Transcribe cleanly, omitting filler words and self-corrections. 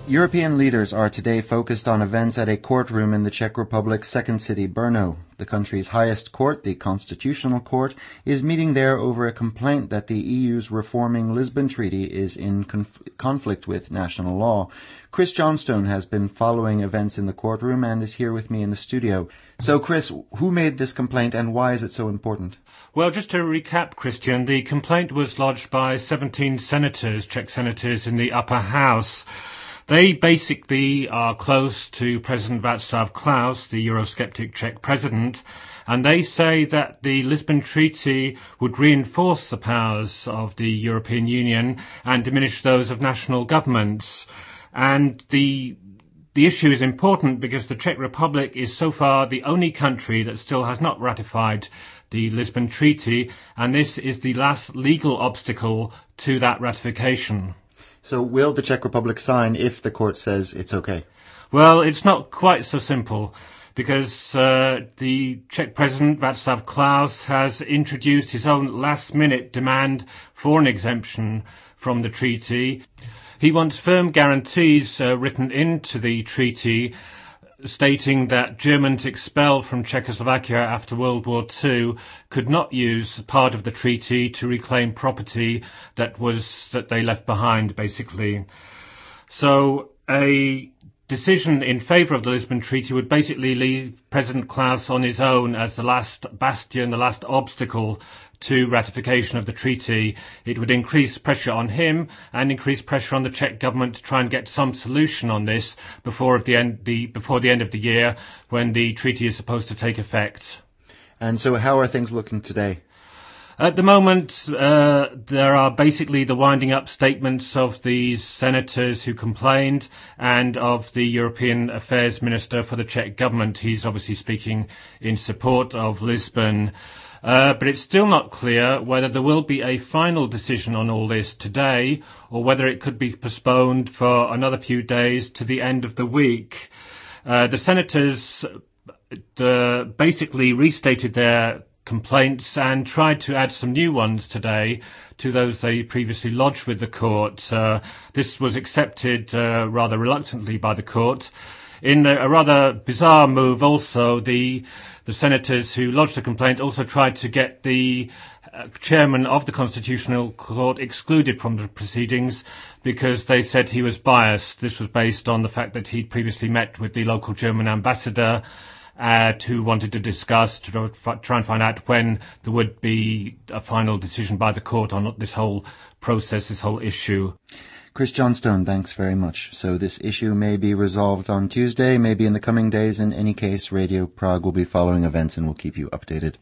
European leaders are today focused on events at a courtroom in the Czech Republic's second city, Brno. The country's highest court, the Constitutional Court, is meeting there over a complaint that the EU's reforming Lisbon Treaty is in conflict with national law. Chris Johnstone has been following events in the courtroom and is here with me in the studio. So, Chris, who made this complaint and why is it so important? Well, just to recap, Christian, the complaint was lodged by 17 senators, Czech senators in the upper house. They basically are close to President Václav Klaus, the Eurosceptic Czech president, and they say that the Lisbon Treaty would reinforce the powers of the European Union and diminish those of national governments. And the issue is important because the Czech Republic is so far the only country that still has not ratified the Lisbon Treaty, and this is the last legal obstacle to that ratification. So will the Czech Republic sign if the court says it's okay? Well, it's not quite so simple because the Czech president, Václav Klaus, has introduced his own last-minute demand for an exemption from the treaty. He wants firm guarantees written into the treaty stating that Germans expelled from Czechoslovakia after World War II could not use part of the treaty to reclaim property that they left behind, basically. So a decision in favour of the Lisbon Treaty would basically leave President Klaus on his own as the last bastion, the last obstacle to ratification of the treaty. It would increase pressure on him and increase pressure on the Czech government to try and get some solution on this before the end of the year when the treaty is supposed to take effect. And so how are things looking today? At the moment, there are basically the winding up statements of these senators who complained and of the European Affairs Minister for the Czech government. He's obviously speaking in support of Lisbon. But it's still not clear whether there will be a final decision on all this today or whether it could be postponed for another few days to the end of the week. The senators basically restated their complaints and tried to add some new ones today to those they previously lodged with the court. This was accepted rather reluctantly by the court. In a rather bizarre move also, the senators who lodged the complaint also tried to get the chairman of the Constitutional Court excluded from the proceedings because they said he was biased. This was based on the fact that he'd previously met with the local German ambassador who wanted to discuss, to try and find out when there would be a final decision by the court on this whole process, this whole issue. Chris Johnstone, thanks very much. So this issue may be resolved on Tuesday, maybe in the coming days. In any case, Radio Prague will be following events and will keep you updated.